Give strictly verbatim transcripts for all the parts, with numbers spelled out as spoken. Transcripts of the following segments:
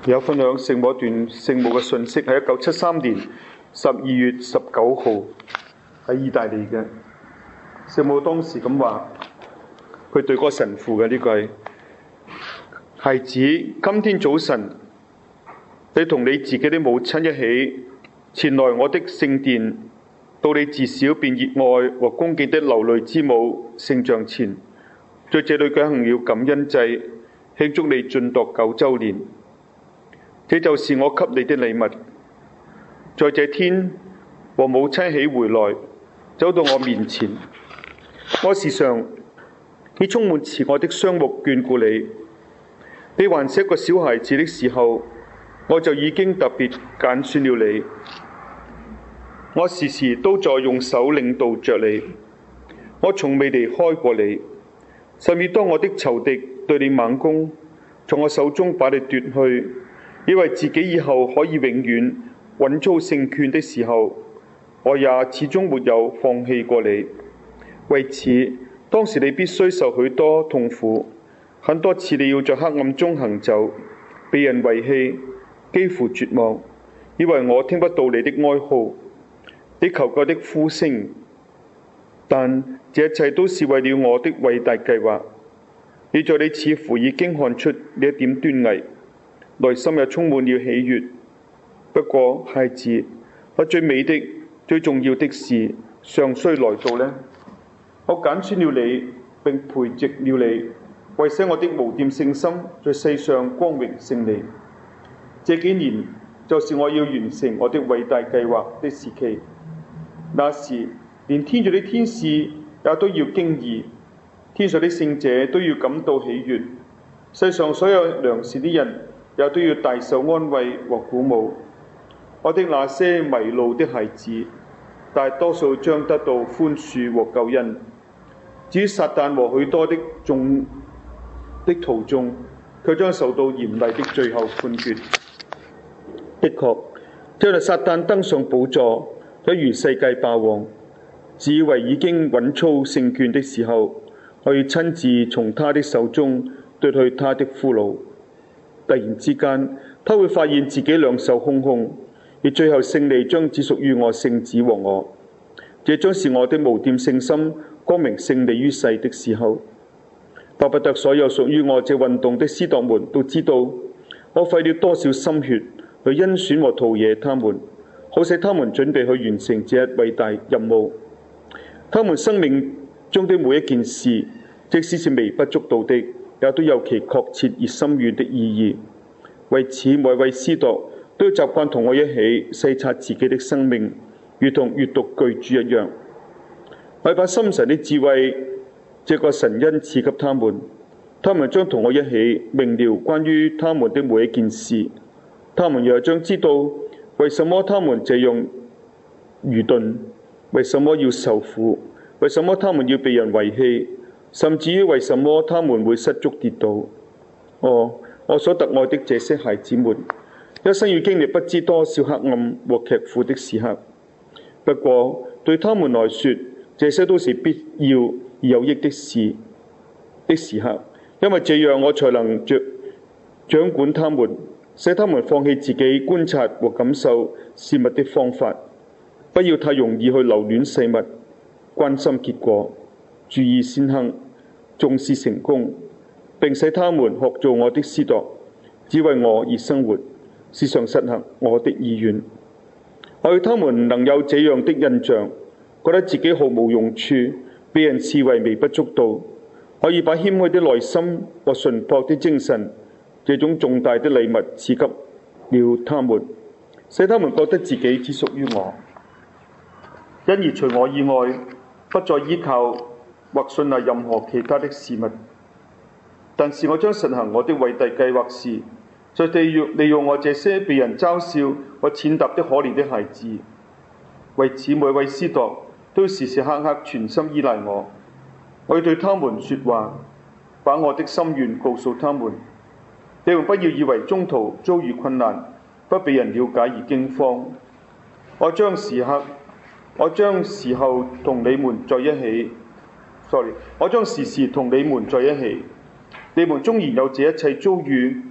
有分享聖母一段聖母嘅信息，係一九七三年十二月十九號喺意大利嘅。聖母當時咁話，佢對嗰個神父嘅呢句：孩子，今天早晨你同你自己的母親一起前來我的聖殿，到你自小便熱愛和恭敬的流淚之母聖像前，在這裏舉行了感恩祭，慶祝你晉鐸九週年。這就是我給你的禮物。在這天和母親一起回來，走到我面前，我時常以充滿慈愛的雙目眷顧你。你還是一個小孩子的時候，我就已經特別揀選了你。我時時都在用手領導着你，我從未離開過你。甚至當我的仇敵對你猛攻，從我手中把你奪去，以為自己以後可以永遠穩操勝券的時候，我也始終沒有放棄過你。為此，當時你必須受許多痛苦，很多次你要在黑暗中行走，被人遺棄，幾乎絕望，以為我聽不到你的哀號，你求救的呼聲。但這一切都是為了我的偉大計劃。你在你似乎已經看出呢一點端倪，內心也充滿了喜悅。不過，孩子，我最美的、最重要的事尚需來到呢。我揀選了你，並培植了你，為使我的無玷聖心在世上光榮勝利。這幾年就是我要完成我的偉大計劃的時期。那時，連天上的天使也都要驚異，天上的聖者都要感到喜悅，世上所有良善的人也都要大受安慰和鼓舞。我的那些迷路的孩子，大多數將得到寬恕和救恩。至於撒旦和許多的眾的徒眾，卻將受到嚴厲的最後判決。的確，將來撒旦登上寶座，一如世界霸王，自以為已經穩操勝券的時候，我要親自從他的手中奪去他的俘虜。突然之間，他會發現自己兩手空空，而最後勝利將只屬於我聖子和我。這將是我的無玷聖心光明勝利於世的時候。巴不得所有屬於我這運動的司鐸們都知道，我費了多少心血去甄選和陶冶他們，好使他們準備去完成這一偉大任務。他們生命中的每一件事，即使是微不足道的，也都有其確切而深遠的意義。為此，每位司鐸都要習慣同我一起細察自己的生命，如同閱讀巨著一樣。我把深神的智慧，這個神恩賜給他們，他們將同我一起明了關於他們的每一件事。他們又將知道為什麼他們這樣愚鈍，為什麼要受苦，為什麼他們要被人遺棄，甚至於為什麼他們會失足跌倒。哦，我所特愛的這些孩子們，一生要經歷不知多少黑暗和劇苦的時刻。不過對他們來說，這些都是必要而有益的事的時刻，因為這樣我才能着掌管他們，使他們放棄自己觀察和感受事物的方法，不要太容易去留戀事物，關心結果，注意先行，重視成功，並使他們學做我的司鐸，只為我而生活，時常實行我的意願。我要他們能有這樣的印象，覺得自己毫無用處，被人視為微不足道，可以把謙虛的內心和純樸的精神，這種重大的禮物賜給了他們，使他們覺得自己只屬於我，因而除我以外，不再依靠或信賴任何其他的事物。但是我將實行我的偉大計劃時，就利用利用我這些被人嘲笑和踐踏的可憐的孩子。為此，每位司鐸都要時時刻刻全心依賴我。我要對他們說話，把我的心願告訴他們。你們不要以為中途遭遇困難，不被人了解而驚慌。我將時刻，我將時候同你們在一起。sorry， 我將時時同你們在一起。你們縱然有這一切遭遇，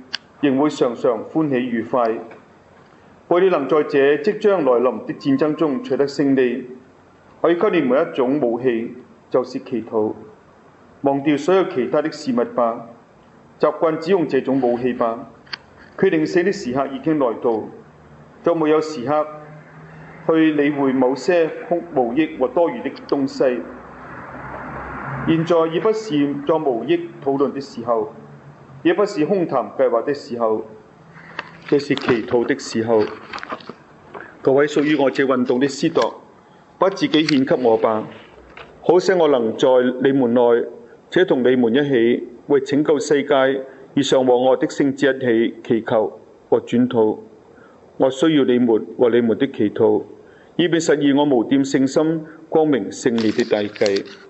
仍會常常歡喜愉快。為了能在這即將來臨的戰爭中取得勝利，我要給你們一種武器，就是祈禱。忘掉所有其他的事物吧，習慣只用這種武器吧。決定死的時刻已經來到，就沒有時刻去理會某些空無益或多餘的東西。現在已不是作無益討論的時候，也不是空談計劃的時候，這是祈禱的時候。各位屬於我這運動的司鐸，把自己獻給我吧，好使我能在你們內，且同你們一起為拯救世界而常和我的聖子一起祈求和轉禱。我需要你們和你們的祈禱，以便實現我無玷聖心、光明勝利的大計。